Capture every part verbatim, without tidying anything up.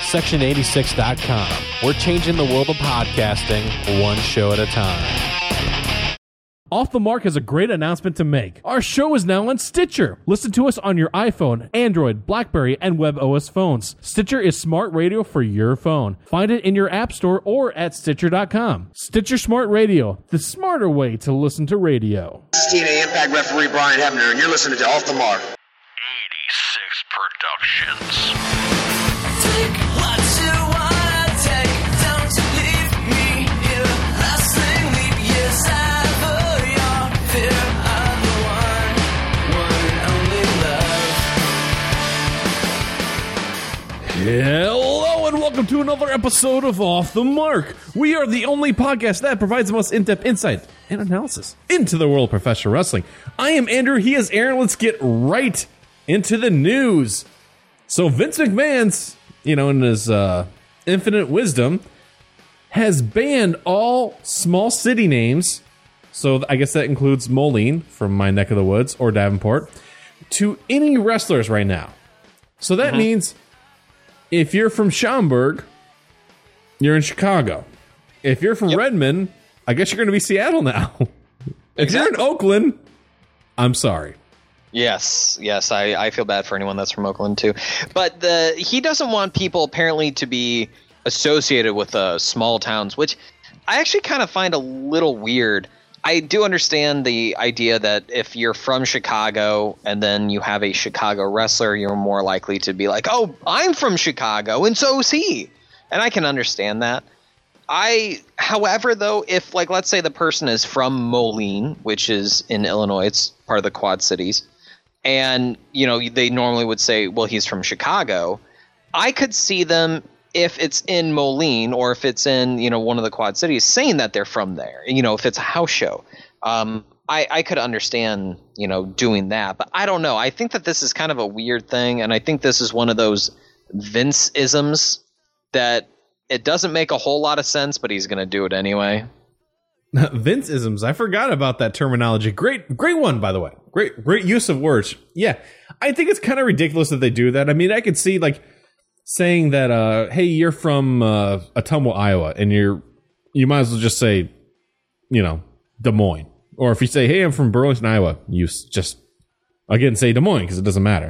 section eighty-six dot com. We're changing the world of podcasting one show at a time. Off the Mark has a great announcement to make. Our show is now on Stitcher. Listen to us on your iPhone, Android, BlackBerry, and WebOS phones. Stitcher is smart radio for your phone. Find it in your app store or at Stitcher dot com. Stitcher Smart Radio, the smarter way to listen to radio. This is T N A Impact referee Brian Hebner, and you're listening to Off the Mark. eighty-six Productions. Take what you wanna take. Don't leave me here. Lasting leap years ever. Your fear of the one, one and only love. Hello and welcome to another episode of Off the Mark. We are the only podcast that provides the most in-depth insight and analysis into the world of professional wrestling. I am Andrew, he is Aaron. Let's get right into the news. So Vince McMahon's, you know, in his uh, infinite wisdom, has banned all small city names, so I guess that includes Moline from my neck of the woods or Davenport, to any wrestlers right now. So that mm-hmm. means if you're from Schaumburg, you're in Chicago. If you're from yep. Redmond, I guess you're going to be Seattle now. If exactly. you're in Oakland, I'm sorry. Yes, yes, I, I feel bad for anyone that's from Oakland too. But the he doesn't want people apparently to be associated with uh, small towns, which I actually kind of find a little weird. I do understand the idea that if you're from Chicago and then you have a Chicago wrestler, you're more likely to be like, oh, I'm from Chicago and so is he. And I can understand that. I, however, though, if like let's say the person is from Moline, which is in Illinois, it's part of the Quad Cities. And, you know, they normally would say, well, he's from Chicago. I could see them, if it's in Moline or if it's in, you know, one of the Quad Cities, saying that they're from there, you know, if it's a house show. Um, I, I could understand, you know, doing that. But I don't know. I think that this is kind of a weird thing. And I think this is one of those Vince-isms that it doesn't make a whole lot of sense, but he's going to do it anyway. Vince-isms. I forgot about that terminology. Great, great one, by the way. Great, great use of words. Yeah, I think it's kind of ridiculous that they do that. I mean, I could see like saying that, uh, "Hey, you're from uh, Ottumwa, Iowa," and you're you might as well just say, you know, Des Moines. Or if you say, "Hey, I'm from Burlington, Iowa," you just again say Des Moines because it doesn't matter.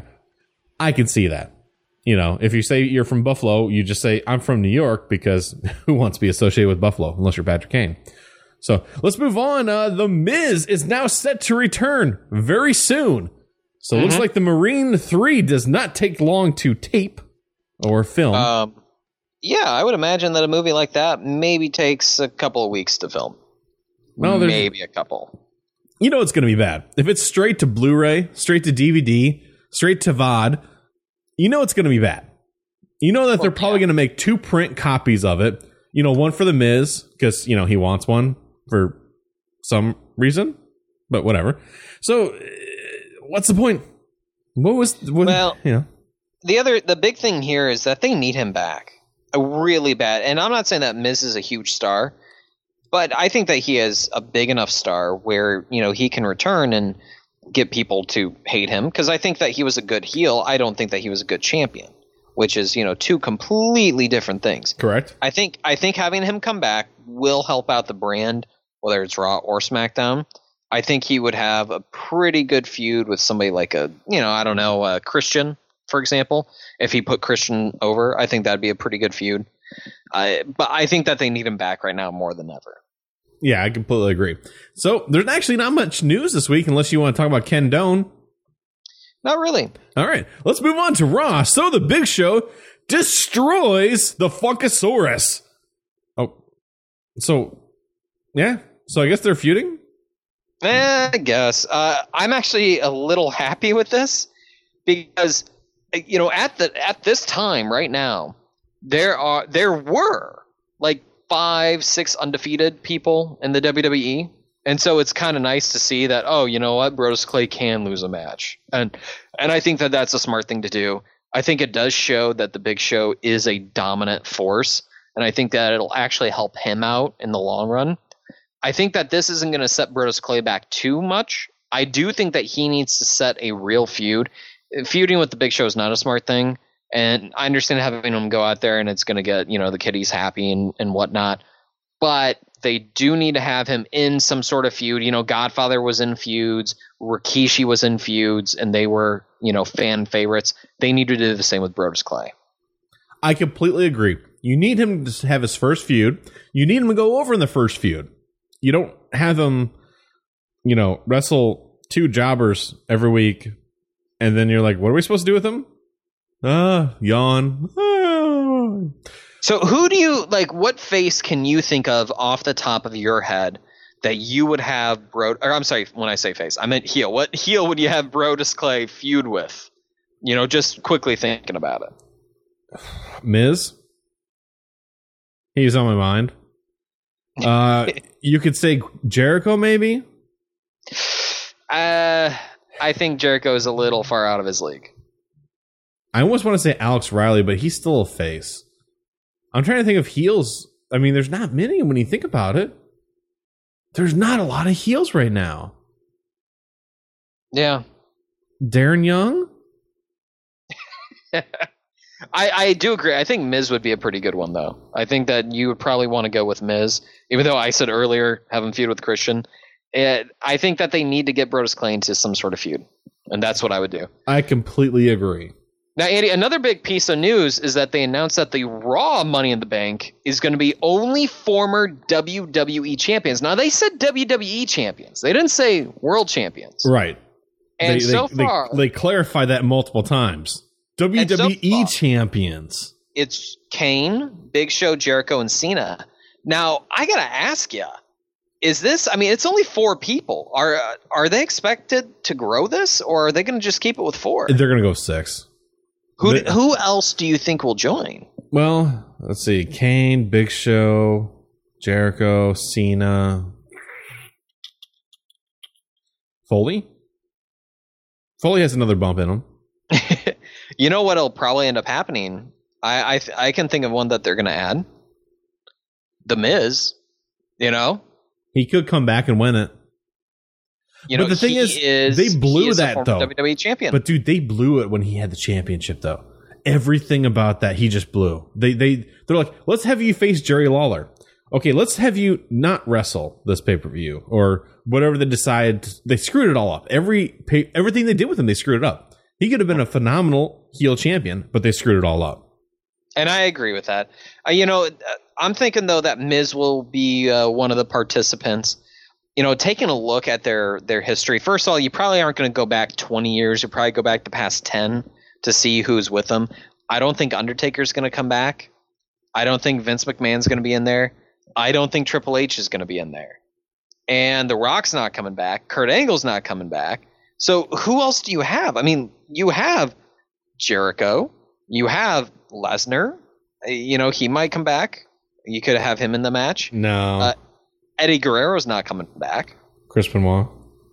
I can see that. You know, if you say you're from Buffalo, you just say, "I'm from New York," because who wants to be associated with Buffalo unless you're Patrick Kane? So let's move on. Uh, the Miz is now set to return very soon. So it mm-hmm. looks like the Marine three does not take long to tape or film. Um, yeah, I would imagine that a movie like that maybe takes a couple of weeks to film. Well, maybe a couple. You know it's going to be bad. If it's straight to Blu-ray, straight to D V D, straight to V O D, you know it's going to be bad. You know that well, they're probably yeah. going to make two print copies of it. You know, one for the Miz, because, you know, he wants one. For some reason, but whatever. So, uh, what's the point? What was what, well? You know, the other the big thing here is that they need him back, a really bad. And I'm not saying that Miz is a huge star, but I think that he is a big enough star where you know he can return and get people to hate him. Because I think that he was a good heel. I don't think that he was a good champion, which is you know two completely different things. Correct. I think I think having him come back will help out the brand. Whether it's Raw or SmackDown, I think he would have a pretty good feud with somebody like a, you know, I don't know, uh, Christian, for example. If he put Christian over, I think that'd be a pretty good feud. Uh, but I think that they need him back right now more than ever. Yeah, I completely agree. So there's actually not much news this week unless you want to talk about Ken Doane. Not really. All right, let's move on to Raw. So the Big Show destroys the Funkasaurus. Oh, so, yeah. So I guess they're feuding? Eh, I guess. Uh, I'm actually a little happy with this because, you know, at the at this time right now, there are there were like five, six undefeated people in the W W E. And so it's kind of nice to see that, oh, you know what, Brodus Clay can lose a match. And and I think that that's a smart thing to do. I think it does show that the Big Show is a dominant force. And I think that it'll actually help him out in the long run. I think that this isn't going to set Brodus Clay back too much. I do think that he needs to set a real feud. Feuding with the Big Show is not a smart thing. And I understand having him go out there and it's going to get, you know, the kiddies happy and, and whatnot. But they do need to have him in some sort of feud. You know, Godfather was in feuds, Rikishi was in feuds, and they were, you know, fan favorites. They need to do the same with Brodus Clay. I completely agree. You need him to have his first feud. You need him to go over in the first feud. You don't have him, you know, wrestle two jobbers every week, and then you're like, what are we supposed to do with him? Ah, uh, yawn. Ah. So who do you, like, what face can you think of off the top of your head that you would have Bro, or I'm sorry, when I say face, I meant heel. What heel would you have Brodus Clay feud with? You know, just quickly thinking about it. Miz. He's on my mind. Uh, you could say Jericho, maybe? Uh, I think Jericho is a little far out of his league. I almost want to say Alex Riley, but he's still a face. I'm trying to think of heels. I mean, there's not many when you think about it. There's not a lot of heels right now. Yeah. Darren Young? I, I do agree. I think Miz would be a pretty good one, though. I think that you would probably want to go with Miz, even though I said earlier have him feud with Christian. It, I think that they need to get Brodus Clay into some sort of feud, and that's what I would do. I completely agree. Now, Andy, another big piece of news is that they announced that the Raw Money in the Bank is going to be only former W W E champions. Now, they said W W E champions. They didn't say world champions. Right. And they, so they, far... They, they clarified that multiple times. W W E so far, champions. It's Kane, Big Show, Jericho, and Cena. Now, I got to ask you, is this, I mean, it's only four people. Are uh, are they expected to grow this, or are they going to just keep it with four? They're going to go six. Who They- who else do you think will join? Well, let's see. Kane, Big Show, Jericho, Cena. Foley? Foley has another bump in him. You know what'll probably end up happening? I I, th- I can think of one that they're going to add. The Miz. You know? He could come back and win it. You know, But the thing he is, is, they blew he is a that, former though. W W E champion. But dude, they blew it when he had the championship, though. Everything about that, he just blew. They they they're like, let's have you face Jerry Lawler. Okay, let's have you not wrestle this pay per view or whatever they decide. They screwed it all up. Every pay, everything they did with him, they screwed it up. He could have been a phenomenal heel champion, but they screwed it all up. And I agree with that. Uh, you know, I'm thinking, though, that Miz will be uh, one of the participants. You know, taking a look at their, their history, first of all, you probably aren't going to go back twenty years. You probably go back the past ten to see who's with them. I don't think Undertaker's going to come back. I don't think Vince McMahon's going to be in there. I don't think Triple H is going to be in there. And The Rock's not coming back. Kurt Angle's not coming back. So who else do you have? I mean, you have Jericho. You have Lesnar. You know, he might come back. You could have him in the match. No. Uh, Eddie Guerrero's not coming back. Chris Benoit.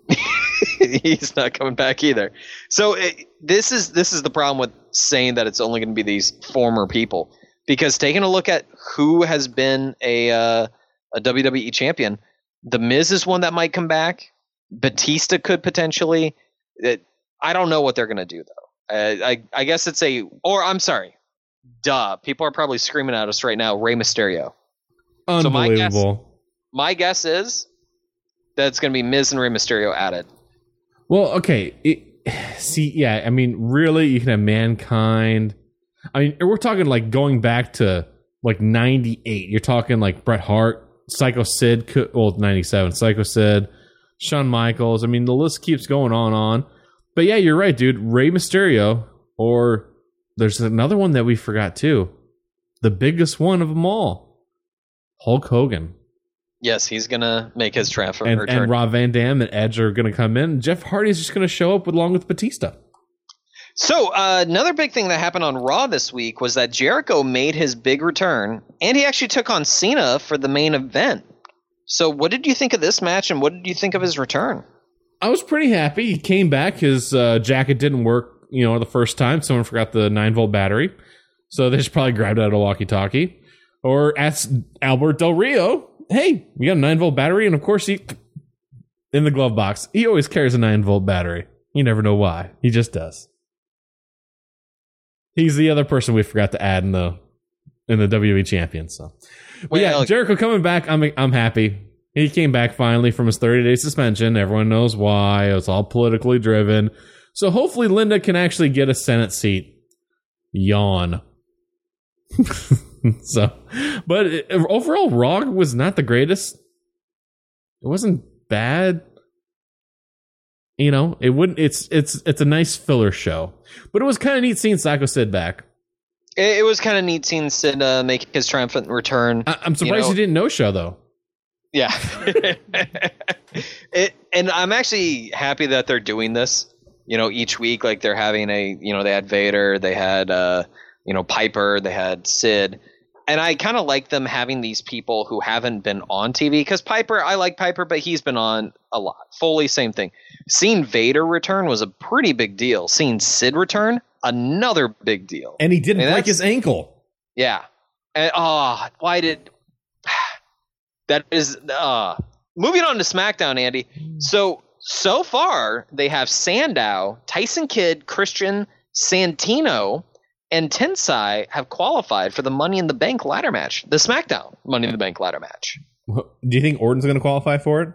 He's not coming back either. So it, this is this is the problem with saying that it's only going to be these former people, because taking a look at who has been a uh, a W W E champion, The Miz is one that might come back. Batista could potentially. It, I don't know what they're going to do though. Uh, I I guess it's a or I'm sorry, duh. People are probably screaming at us right now. Rey Mysterio. So my guess, Unbelievable. my guess is that it's going to be Miz and Rey Mysterio added. Well, okay. It, see, yeah, I mean, really, you can have Mankind. I mean, we're talking like going back to like ninety-eight. You're talking like Bret Hart, Psycho Sid, could- well, ninety-seven, Psycho Sid, Shawn Michaels. I mean, the list keeps going on and on. But yeah, you're right, dude. Rey Mysterio, or there's another one that we forgot too. The biggest one of them all, Hulk Hogan. Yes, he's going to make his transfer And, return. and Rob Van Dam and Edge are going to come in. Jeff Hardy's just going to show up with, along with Batista. So uh, another big thing that happened on Raw this week was that Jericho made his big return, and he actually took on Cena for the main event. So what did you think of this match, and what did you think of his return? I was pretty happy. He came back. His uh, jacket didn't work, you know, the first time. Someone forgot the nine volt battery. So they just probably grabbed it out of a walkie-talkie. Or asked Albert Del Rio, hey, we got a nine volt battery. And of course, he, in the glove box, he always carries a nine volt battery. You never know why. He just does. He's the other person we forgot to add in the in the W W E champion. So, but yeah, Well, Jericho coming back. I'm I'm happy. He came back finally from his thirty day suspension. Everyone knows why. It was all politically driven. So hopefully Linda can actually get a Senate seat. Yawn. So, but it, overall, Raw was not the greatest. It wasn't bad. You know, it wouldn't. It's it's it's a nice filler show, but it was kind of neat seeing Psycho Sid back. It, it was kind of neat seeing Sid uh, make his triumphant return. I, I'm surprised you know, he didn't no show though. Yeah. it, and I'm actually happy that they're doing this, you know, each week. Like they're having a, you know, they had Vader, they had, uh, you know, Piper, they had Sid. And I kind of like them having these people who haven't been on T V. Because Piper, I like Piper, but he's been on a lot. Foley, same thing. Seeing Vader return was a pretty big deal. Seeing Sid return, another big deal. And he didn't I mean, break that's- his ankle. Yeah. And, oh, why did... That is... Uh, moving on to SmackDown, Andy. So, so far, they have Sandow, Tyson Kidd, Christian, Santino, and Tensai have qualified for the Money in the Bank ladder match. The SmackDown Money in the Bank ladder match. Do you think Orton's going to qualify for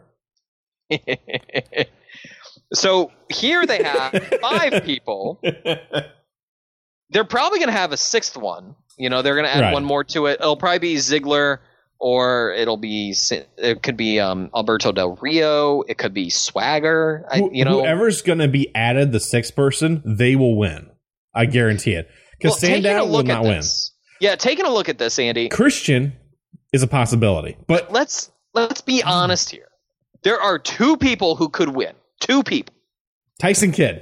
it? So, here they have five people. They're probably going to have a sixth one. You know, they're going to add Right. one more to it. It'll probably be Ziggler, or it'll be it could be um, Alberto Del Rio. It could be Swagger. I, Who- you know, whoever's going to be added, the sixth person, they will win. I guarantee it. Because well, taking Sandow a will look not at win. this, yeah, taking a look at this, Andy. Christian is a possibility, but Let's let's be honest here. There are two people who could win. Two people Tyson Kidd,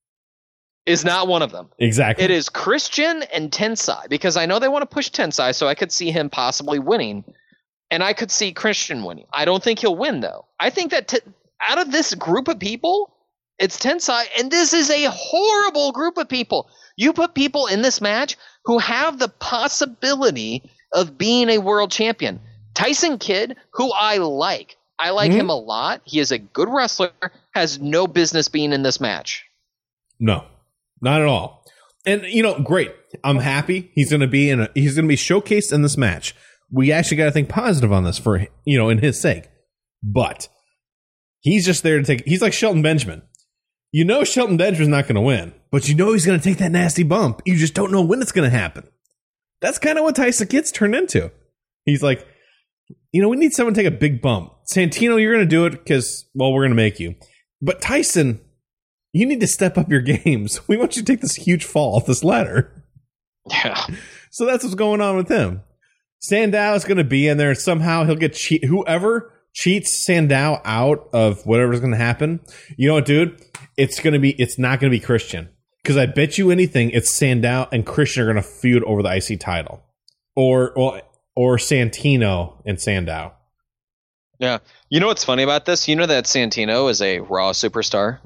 is not one of them. exactly. It is Christian and Tensai, because I know they want to push Tensai, so I could see him possibly winning, and I could see Christian winning. I don't think he'll win, though. I think that t- out of this group of people, it's Tensai, and this is a horrible group of people. You put people in this match who have the possibility of being a world champion. Tyson Kidd, who I like. I like Mhm. him a lot. He is a good wrestler, has no business being in this match. No, not at all. And you know, great. I'm happy he's going to be in. A, he's going to be showcased in this match. We actually got to think positive on this for you know, in his sake. But he's just there to take. He's like Shelton Benjamin. You know, Shelton Benjamin's not going to win, but you know he's going to take that nasty bump. You just don't know when it's going to happen. That's kind of what Tyson Kidd's turned into. He's like, you know, we need someone to take a big bump. Santino, you're going to do it because, well, we're going to make you. But Tyson, you need to step up your games. We want you to take this huge fall off this ladder. Yeah. So that's what's going on with him. Sandow is going to be in there. Somehow he'll get cheat. Whoever cheats Sandow out of whatever's going to happen, you know what, dude? It's going to be. It's not going to be Christian, because I bet you anything, it's Sandow and Christian are going to feud over the I C title, or or or Santino and Sandow. Yeah. You know what's funny about this? You know that Santino is a Raw superstar?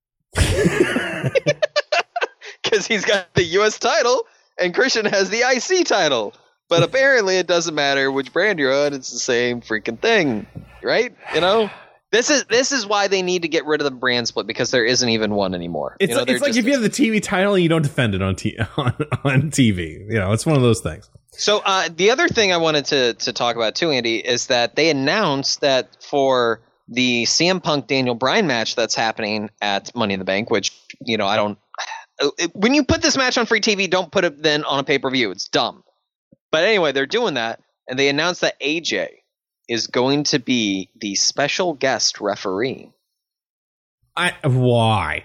Because he's got the U S title and Christian has the I C title. But apparently it doesn't matter which brand you're on. It's the same freaking thing. Right? You know? This is this is why they need to get rid of the brand split, because there isn't even one anymore. It's you know, like, it's they're like just- if you have the T V title and you don't defend it on t- on, on T V. You know, it's one of those things. So uh, the other thing I wanted to to talk about too, Andy, is that they announced that for the C M Punk Daniel Bryan match that's happening at Money in the Bank, which, you know, I don't. When you put this match on free T V, don't put it then on a pay per view. It's dumb. But anyway, they're doing that, and they announced that A J is going to be the special guest referee. I why?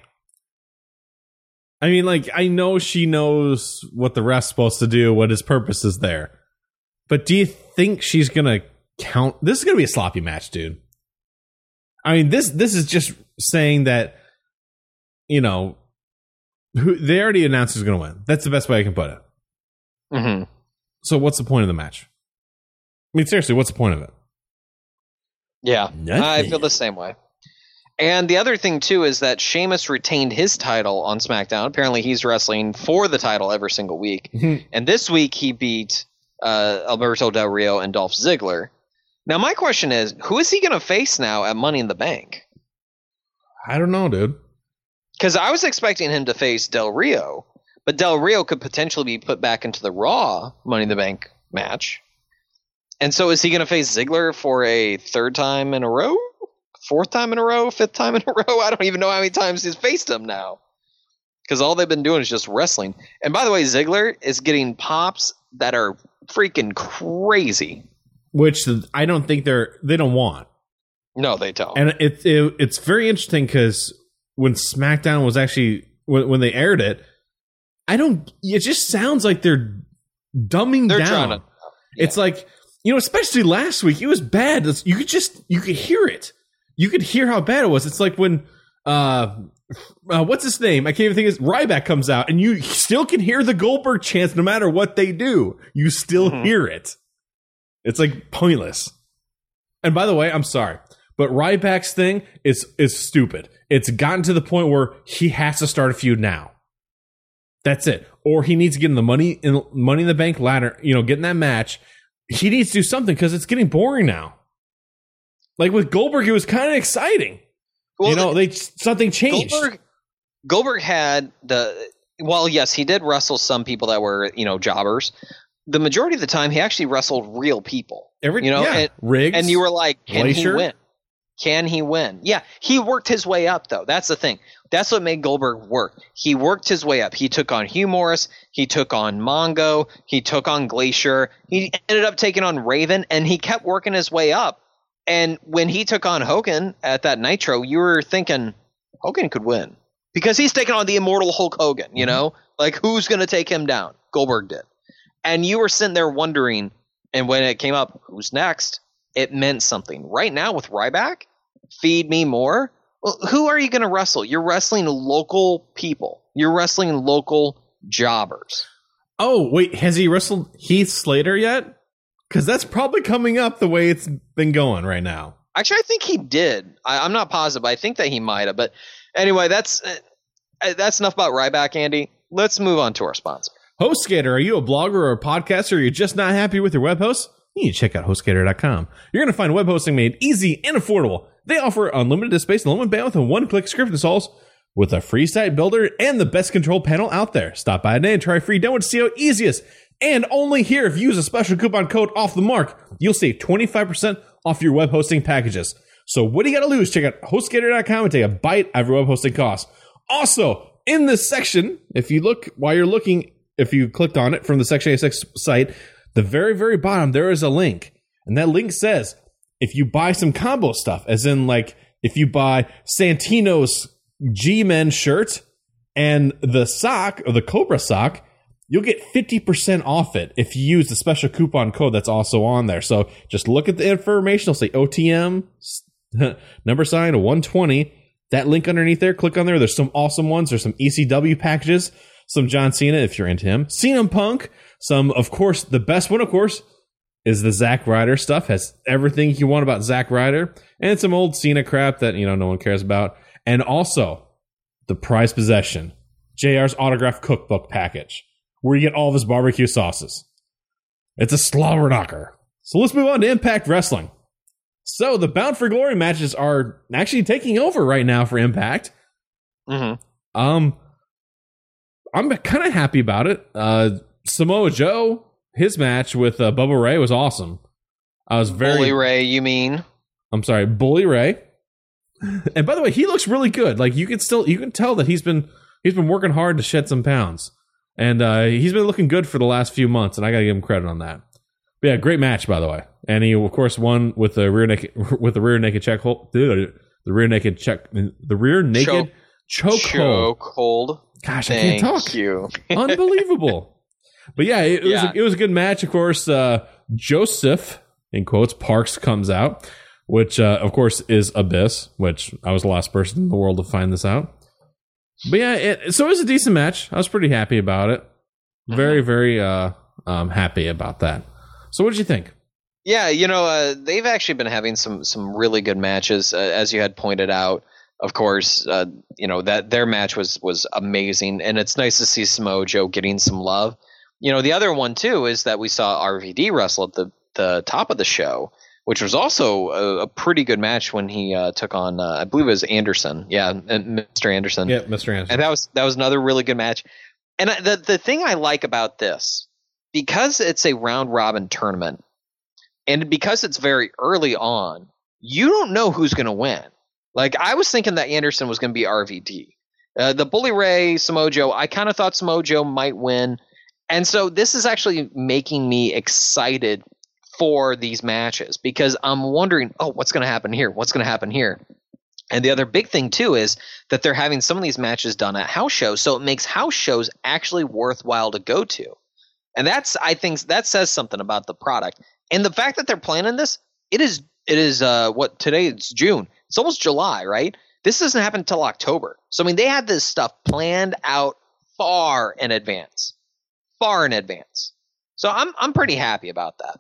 I mean, like, I know she knows what the ref's supposed to do, what his purpose is there. But do you think she's gonna count? This is gonna be a sloppy match, dude. I mean, this this is just saying that, you know, who they already announced who's gonna win. That's the best way I can put it. Mm-hmm. So what's the point of the match? I mean, seriously, what's the point of it? Yeah, Nothing. I feel the same way. And the other thing, too, is that Sheamus retained his title on SmackDown. Apparently, he's wrestling for the title every single week. Mhm. And this week, he beat uh, Alberto Del Rio and Dolph Ziggler. Now, my question is, who is he going to face now at Money in the Bank? I don't know, dude. Because I was expecting him to face Del Rio. But Del Rio could potentially be put back into the Raw Money in the Bank match. And so is he going to face Ziggler for a third time in a row? Fourth time in a row? Fifth time in a row? I don't even know how many times he's faced him now. Because all they've been doing is just wrestling. And by the way, Ziggler is getting pops that are freaking crazy. Which I don't think they're they don't want. No, they don't. And it, it it's very interesting because when SmackDown was actually when, when they aired it, I don't. It just sounds like they're dumbing They're down. trying to- yeah. It's like, you know, especially last week, it was bad. It's- You could just you could hear it. You could hear how bad it was. It's like when uh, uh what's his name? I can't even think. Of his Ryback comes out, and you still can hear the Goldberg chants no matter what they do. You still Mhm. hear it. It's like pointless. And by the way, I'm sorry, but Ryback's thing is is stupid. It's gotten to the point where he has to start a feud now. That's it. Or he needs to get in the money in Money in the Bank ladder, you know, get in that match. He needs to do something because it's getting boring now. Like with Goldberg, it was kind of exciting. Well, you know, they something changed. Goldberg, Goldberg had the well, yes, he did wrestle some people that were, you know, jobbers. The majority of the time, he actually wrestled real people. Every you know, yeah, and, Riggs, and you were like, can Glacier. he win? Can he win? Yeah, he worked his way up, though. That's the thing. That's what made Goldberg work. He worked his way up. He took on Hugh Morris. He took on Mongo. He took on Glacier. He ended up taking on Raven, and he kept working his way up. And when he took on Hogan at that Nitro, you were thinking Hogan could win because he's taking on the immortal Hulk Hogan, you know? Like, who's going to take him down? Goldberg did. And you were sitting there wondering, and when it came up, who's next? It meant something. Right now with Ryback, feed me more. Well, who are you going to wrestle? You're wrestling local people. You're wrestling local jobbers. Oh, wait, has he wrestled Heath Slater yet? Because that's probably coming up the way it's been going right now. Actually, I think he did. I, I'm not positive. I think that he might have. But anyway, that's uh, that's enough about Ryback, Andy. Let's move on to our sponsor. HostGator, are you a blogger or a podcaster? Or you're just not happy with your web host? You need to check out HostGator dot com. You're going to find web hosting made easy and affordable. They offer unlimited disk space, unlimited bandwidth, and one-click script installs with a free site builder and the best control panel out there. Stop by today and try a free demo to see how easy it is. And only here, if you use a special coupon code off the mark, you'll save twenty-five percent off your web hosting packages. So what do you got to lose? Check out HostGator dot com and take a bite out of your web hosting costs. Also, in this section, if you look, while you're looking, if you clicked on it from the Section eighty-six site, the very, very bottom, there is a link. And that link says, if you buy some combo stuff, as in like, if you buy Santino's G-Men shirt and the sock, or the Cobra sock, you'll get fifty percent off it if you use the special coupon code that's also on there. So just look at the information. It'll say O T M, number sign, one twenty. That link underneath there, click on there. There's some awesome ones. There's some E C W packages, some John Cena if you're into him, C M Punk, some, of course, the best one, of course, is the Zack Ryder stuff. Has everything you want about Zack Ryder, and some old Cena crap that, you know, no one cares about. And also the prized possession, J R's autograph cookbook package, where you get all of his barbecue sauces. It's a slobber knocker. So let's move on to Impact Wrestling. So the Bound for Glory matches are actually taking over right now for Impact. Mm-hmm. Um, I'm kind of happy about it. Uh, Samoa Joe, his match with uh, Bubba Ray was awesome. I was very Bully Ray, you mean? I'm sorry, Bully Ray. And by the way, he looks really good. Like you can still you can tell that he's been he's been working hard to shed some pounds, and uh, he's been looking good for the last few months. And I gotta give him credit on that. But yeah, great match by the way. And he of course won with the rear naked with the rear naked check hold, the rear naked check the rear naked choke hold. Choke hold. Gosh, I Thank can't talk. you. Unbelievable. But yeah, it, it Yeah. was a, it was a good match. Of course, uh, Joseph in quotes Parks comes out, which uh, of course is Abyss, which I was the last person in the world to find this out. But yeah, it, so it was a decent match. I was pretty happy about it. Very, very uh, um, happy about that. So what did you think? Yeah, you know, uh, they've actually been having some some really good matches, uh, as you had pointed out. Of course, uh, you know that their match was was amazing, and it's nice to see Samoa Joe getting some love. You know, the other one too is that we saw R V D wrestle at the the top of the show, which was also a, a pretty good match when he uh, took on, uh, I believe it was Anderson, yeah, and Mister Anderson. Yeah, Mister Anderson. And that was that was another really good match. And I- the the thing I like about this, because it's a round robin tournament, and because it's very early on, you don't know who's going to win. Like, I was thinking that Anderson was going to be R V D. Uh, the Bully Ray, Samoa Joe, I kind of thought Samoa Joe might win. And so this is actually making me excited for these matches because I'm wondering, oh, what's going to happen here? What's going to happen here? And the other big thing, too, is that they're having some of these matches done at house shows, so it makes house shows actually worthwhile to go to. And that's, I think, that says something about the product. And the fact that they're planning this, it is, it is uh, what, today it's June. It's almost July, right? This doesn't happen until October. So, I mean, they had this stuff planned out far in advance. Far in advance. So I'm I'm pretty happy about that.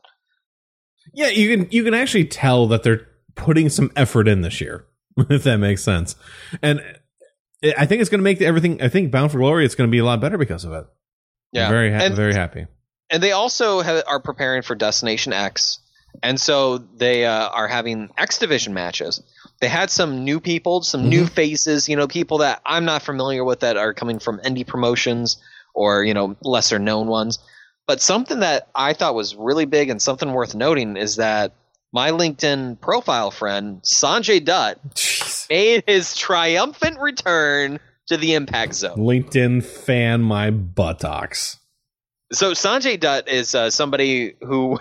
Yeah, you can you can actually tell that they're putting some effort in this year, if that makes sense. And it, I think it's going to make everything. I think Bound for Glory, it's going to be a lot better because of it. Yeah, I'm very ha- and, very happy. And they also ha- are preparing for Destination X, and so they uh, are having X Division matches. They had some new people, some mm-hmm. new faces, you know, people that I'm not familiar with that are coming from indie promotions or, you know, lesser known ones. But something that I thought was really big and something worth noting is that my LinkedIn profile friend, Sanjay Dutt, Jeez. made his triumphant return to the Impact Zone. LinkedIn fan my buttocks. So Sanjay Dutt is uh, somebody who,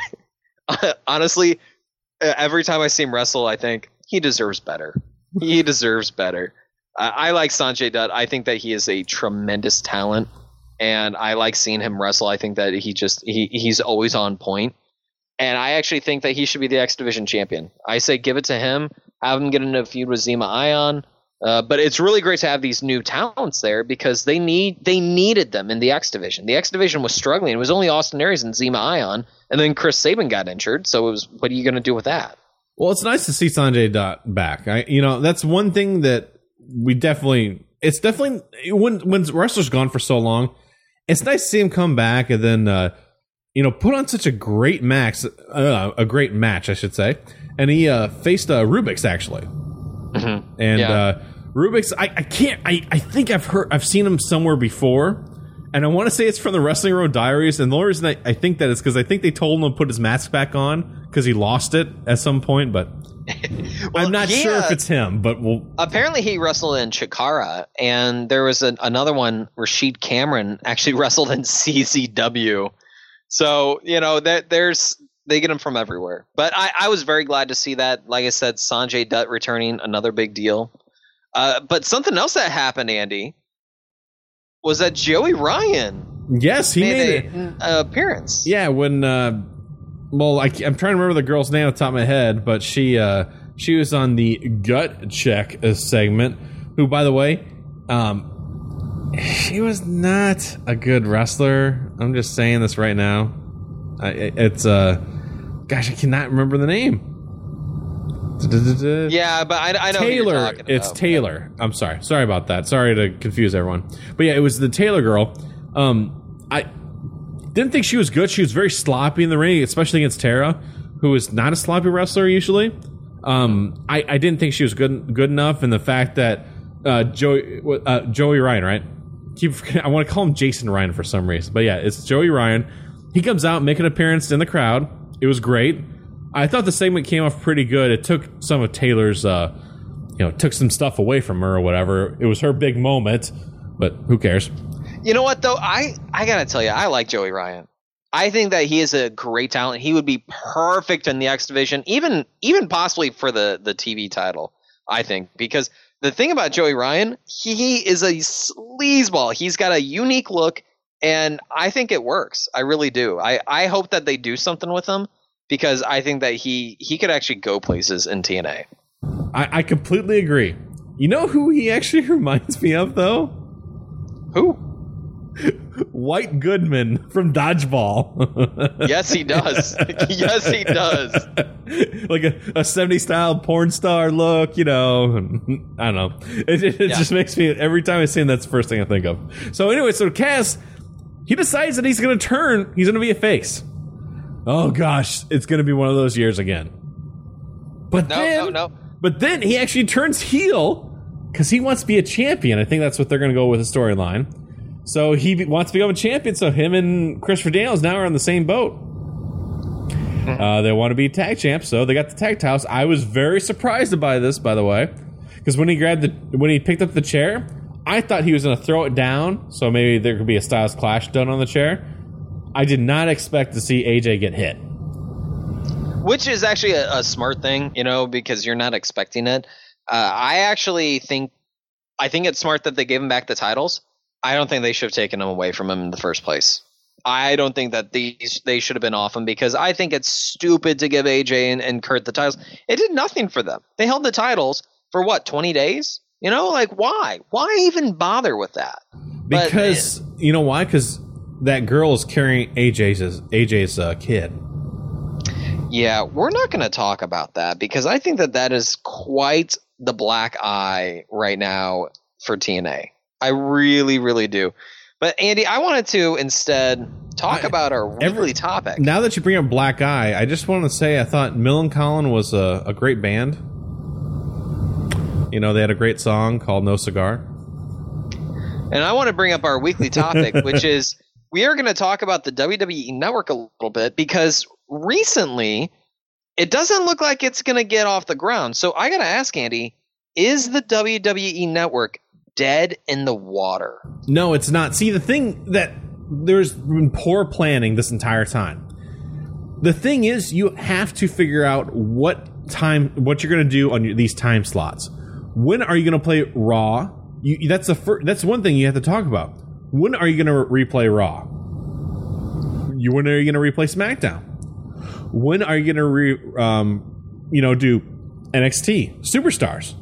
honestly, every time I see him wrestle, I think he deserves better. He deserves better. Uh, I like Sanjay Dutt. I think that he is a tremendous talent. And I like seeing him wrestle. I think that he just he he's always on point. And I actually think that he should be the X Division champion. I say give it to him. Have him get into a feud with Zema Ion. Uh, but it's really great to have these new talents there because they need they needed them in the X Division. The X Division was struggling. It was only Austin Aries and Zema Ion, and then Chris Sabin got injured. So it was, what are you going to do with that? Well, it's nice to see Sanjay Dutt back. I, you know, that's one thing that we definitely. It's definitely when when wrestlers gone for so long. It's nice to see him come back and then, uh, you know, put on such a great match, uh, a great match, I should say. And he uh, faced uh, Rubix actually, mm-hmm. and yeah. uh, Rubix. I, I can't. I, I think I've heard. I've seen him somewhere before, and I want to say it's from the Wrestling Road Diaries. And the only reason I, I think that is because I think they told him to put his mask back on because he lost it at some point, but. well, I'm not yeah. sure if it's him, but we'll... apparently he wrestled in Chikara, and there was an, another one, Rashid Cameron, actually wrestled in C Z W. So, you know, that there's they get him from everywhere. But I, I was very glad to see that. Like I said, Sanjay Dutt returning, another big deal. Uh, but something else that happened, Andy, was that Joey Ryan. Yes, he made, made an appearance. Yeah, when. Uh, Well, I, I'm trying to remember the girl's name off the top of my head, but she uh, she was on the Gut Check segment, who, by the way, um, she was not a good wrestler. I'm just saying this right now. I, it's, uh, gosh, I cannot remember the name. Yeah, but I, I know Taylor. Who you're talking it's about. Taylor. I'm sorry. Sorry about that. Sorry to confuse everyone. But yeah, it was the Taylor girl. Um, I... Didn't think she was good. She was very sloppy in the ring, especially against Tara, who is not a sloppy wrestler usually. Um, I, I didn't think she was good good enough, and the fact that uh, Joey uh, Joey Ryan, right? Keep, I want to call him Jason Ryan for some reason, but yeah, it's Joey Ryan. He comes out, make an appearance in the crowd. It was great. I thought the segment came off pretty good. It took some of Taylor's, uh, you know, took some stuff away from her or whatever. It was her big moment, but who cares? You know what, though? I, I got to tell you, I like Joey Ryan. I think that he is a great talent. He would be perfect in the X Division, even even possibly for the, the T V title, I think. Because the thing about Joey Ryan, he is a sleazeball. He's got a unique look, and I think it works. I really do. I, I hope that they do something with him, because I think that he, he could actually go places in T N A. I, I completely agree. You know who he actually reminds me of, though? Who? White Goodman from Dodgeball. Yes, he does. Yes, he does. Like a, a seventies style porn star look, you know. I don't know. It, it, it yeah. just makes me, every time I see him, that's the first thing I think of. So anyway, so Cass, he decides that he's going to turn, he's going to be a face. Oh gosh, it's going to be one of those years again. But no, then, no, no. But then he actually turns heel because he wants to be a champion. I think that's what they're going to go with the storyline. So he be- wants to become a champion. So him and Christopher Daniels now are on the same boat. Uh, they want to be tag champs, so they got the tag titles. I was very surprised by this, by the way, because when he grabbed the when he picked up the chair, I thought he was going to throw it down, so maybe there could be a Styles Clash done on the chair. I did not expect to see A J get hit. Which is actually a, a smart thing, you know, because you're not expecting it. Uh, I actually think, I think it's smart that they gave him back the titles. I don't think they should have taken them away from him in the first place. I don't think that these they should have been off him, because I think it's stupid to give A J and, and Kurt the titles. It did nothing for them. They held the titles for what, twenty days? You know, like why? Why even bother with that? Because but, you know why? Because that girl is carrying A J's A J's uh, kid. Yeah, we're not going to talk about that, because I think that that is quite the black eye right now for T N A. I really, really do. But Andy, I wanted to instead talk I, about our weekly every, topic. Now that you bring up Black Eye, I just want to say I thought Millencolin was a, a great band. You know, they had a great song called No Cigar. And I want to bring up our weekly topic, which is we are going to talk about the W W E Network a little bit, because recently it doesn't look like it's going to get off the ground. So I got to ask, Andy, is the W W E Network dead in the water? No, it's not. See, the thing that there's been poor planning this entire time. The thing is, you have to figure out what time, what you're going to do on your, these time slots. When are you going to play Raw? You, that's the first, that's one thing you have to talk about. When are you going to re- replay Raw? You when are you going to replay SmackDown? When are you going to re, um, you know, do N X T Superstars?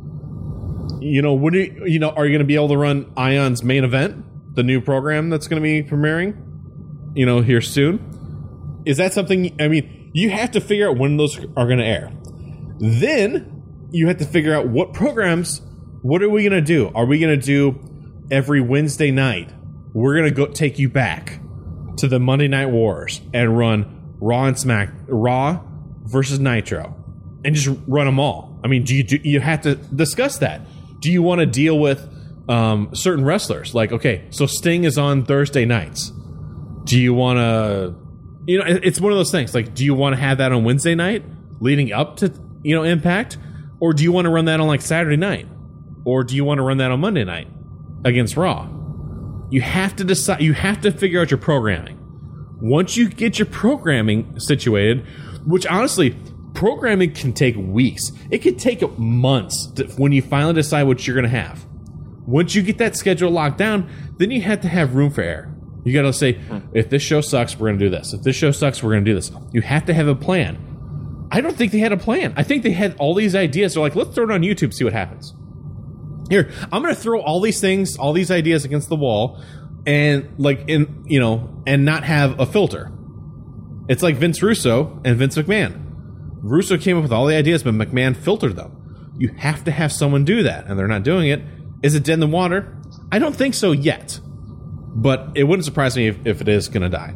You know, when you, you know, are you going to be able to run Ion's Main Event, the new program that's going to be premiering, you know, here soon? Is that something? I mean, you have to figure out when those are going to air. Then you have to figure out what programs. What are we going to do? Are we going to do every Wednesday night? We're going to go take you back to the Monday Night Wars and run Raw and Smack, Raw versus Nitro, and just run them all. I mean, do you do, you have to discuss that? Do you want to deal with um, certain wrestlers? Like, okay, so Sting is on Thursday nights. Do you want to, you know, it's one of those things. Like, do you want to have that on Wednesday night leading up to, you know, Impact? Or do you want to run that on like Saturday night? Or do you want to run that on Monday night against Raw? You have to decide, you have to figure out your programming. Once you get your programming situated, which honestly, programming can take weeks. It could take months to, when you finally decide what you're going to have. Once you get that schedule locked down, then you have to have room for error. You got to say, if this show sucks, we're going to do this. If this show sucks, we're going to do this. You have to have a plan. I don't think they had a plan. I think they had all these ideas. They're like, let's throw it on YouTube, see what happens. Here, I'm going to throw all these things, all these ideas against the wall, and like in you know, and not have a filter. It's like Vince Russo and Vince McMahon. Russo came up with all the ideas, but McMahon filtered them. You have to have someone do that, and they're not doing it. Is it dead in the water? I don't think so yet, but it wouldn't surprise me if, if it is going to die.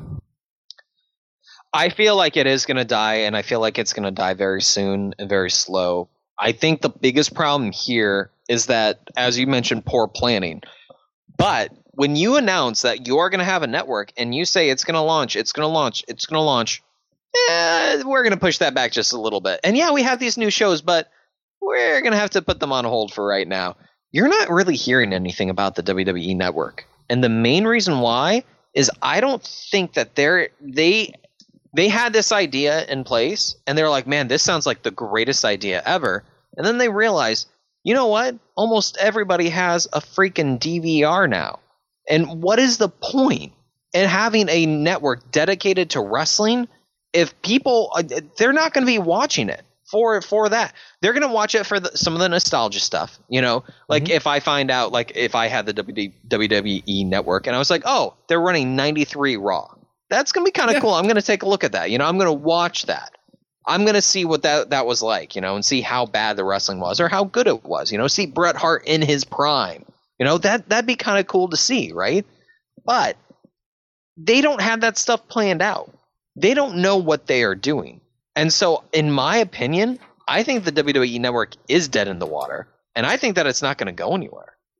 I feel like it is going to die, and I feel like it's going to die very soon and very slow. I think the biggest problem here is that, as you mentioned, poor planning. But when you announce that you are going to have a network and you say it's going to launch, it's going to launch, it's going to launch, eh, we're going to push that back just a little bit. And yeah, we have these new shows, but we're going to have to put them on hold for right now. You're not really hearing anything about the W W E Network. And the main reason why is I don't think that they're, they they had this idea in place, and they're like, man, this sounds like the greatest idea ever. And then they realize, you know what? Almost everybody has a freaking D V R now. And what is the point in having a network dedicated to wrestling if people, they're not going to be watching it for for that. They're going to watch it for the, some of the nostalgia stuff, you know? Like mm-hmm. if I find out, like if I had the W W E Network and I was like, oh, they're running ninety-three Raw. That's going to be kind of yeah. cool. I'm going to take a look at that. You know, I'm going to watch that. I'm going to see what that, that was like, you know, and see how bad the wrestling was or how good it was, you know, see Bret Hart in his prime. You know, that, that'd be kind of cool to see, right? But they don't have that stuff planned out. They don't know what they are doing. And so, in my opinion, I think the W W E Network is dead in the water, and I think that it's not going to go anywhere.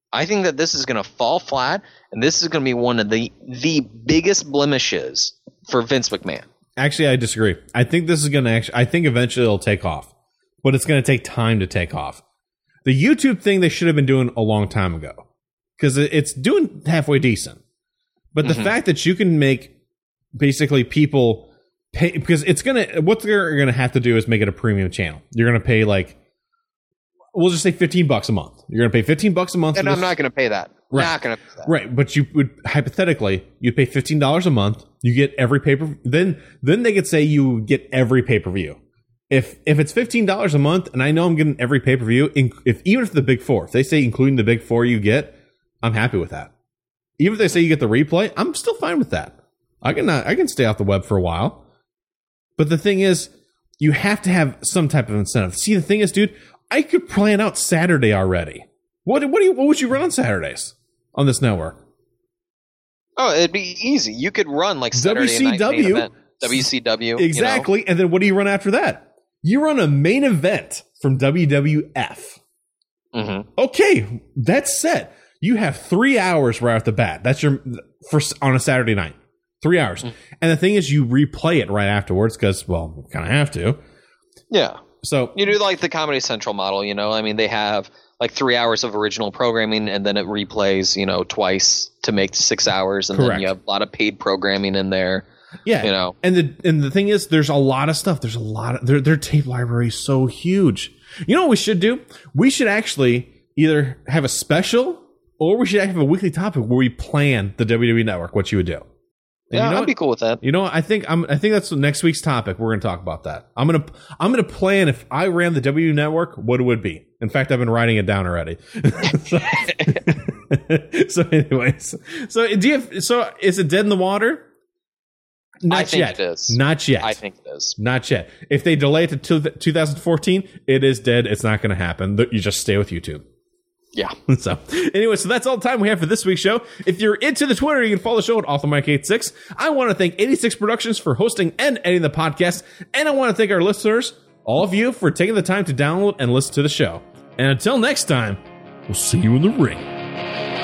I think that this is going to fall flat, and this is going to be one of the the biggest blemishes for Vince McMahon. Actually, I disagree. I think this is going to actually, I think eventually it'll take off, but it's going to take time to take off. The YouTube thing they should have been doing a long time ago because it's doing halfway decent. But the Mm-hmm. fact that you can make basically people pay, because it's going to, what they're going to have to do is make it a premium channel. You're going to pay like, we'll just say fifteen bucks a month. You're going to pay fifteen bucks a month. And for I'm this. not going to pay that. Right. Not going to pay that. Right, but you would hypothetically you'd pay fifteen dollars a month. You get every pay per then then they could say you get every pay per view. If if it's fifteen dollars a month, and I know I'm getting every pay per view, if even if the big four, if they say including the big four you get, I'm happy with that. Even if they say you get the replay, I'm still fine with that. I can uh, I can stay off the web for a while. But the thing is, you have to have some type of incentive. See, the thing is, dude, I could plan out Saturday already. What what do you what would you run on Saturdays on this network? Oh, it'd be easy. You could run like Saturday night main W C W. event. W C W. Exactly. You know? And then what do you run after that? You run a main event from W W F. Mm-hmm. Okay, that's set. You have three hours right off the bat. That's your first on a Saturday night. Three hours. Mm-hmm. And the thing is, you replay it right afterwards because, well, you kind of have to. Yeah. So you do like the Comedy Central model, you know? I mean, they have like three hours of original programming, and then it replays, you know, twice to make six hours, and Correct. then you have a lot of paid programming in there. yeah, You know. and the and the thing is, there's a lot of stuff. There's a lot of their their tape library is so huge. You know what we should do? We should actually either have a special, or we should have a weekly topic where we plan the W W E Network. What you would do? And Yeah, you know I'd what? be cool with that. You know, what? I think I'm. I think that's next week's topic. We're going to talk about that. I'm gonna. I'm gonna plan if I ran the W Network, what it would be. In fact, I've been writing it down already. so, so, anyways, so do you? Have, so is it dead in the water? Not I think yet. it is. Not yet. I think it is. Not yet. If they delay it to two thousand fourteen, it is dead. It's not going to happen. You just stay with YouTube. Yeah. So, anyway, so that's all the time we have for this week's show. If you're into the Twitter, you can follow the show at Off the Mic eighty-six. I want to thank eighty-six Productions for hosting and editing the podcast. And I want to thank our listeners, all of you, for taking the time to download and listen to the show. And until next time, we'll see you in the ring.